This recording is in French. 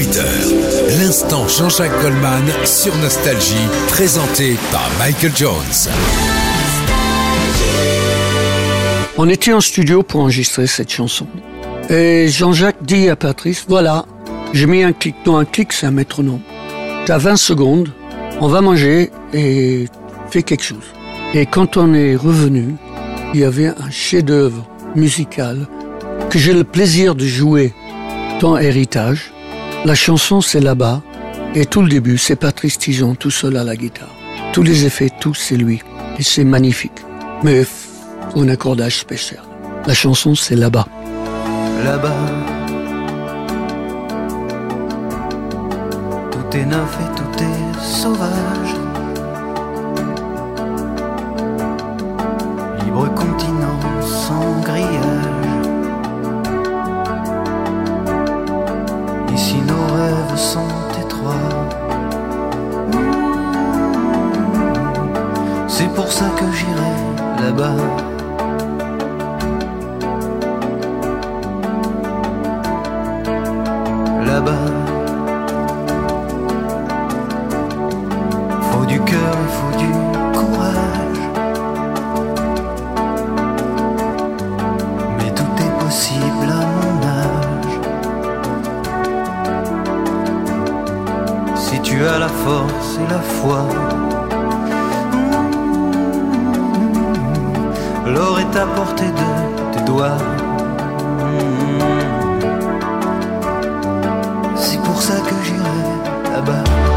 18h, l'instant Jean-Jacques Goldman sur Nostalgie, présenté par Michael Jones. On était en studio pour enregistrer cette chanson. Et Jean-Jacques dit à Patrice, voilà, j'ai mis un clic. Non, un clic, c'est un métronome. T'as 20 secondes, on va manger et fais quelque chose. Et quand on est revenu, il y avait un chef-d'œuvre musical que j'ai le plaisir de jouer dans Héritage. La chanson, c'est là-bas. Et tout le début, c'est Patrice Tison tout seul à la guitare. Tous les effets, tout, c'est lui. Et c'est magnifique. Mais un accordage spécial. La chanson, c'est là-bas. Là-bas, tout est neuf et tout est sauvage. Libre continent sans grillage. Ici nos rêves sont étroits. C'est pour ça que j'irai là-bas. Là-bas, faut du cœur et faut du courage. Mais tout est possible à mon âge. Si tu as la force et la foi, l'or est à portée de tes doigts. C'est pour ça que j'irai là-bas.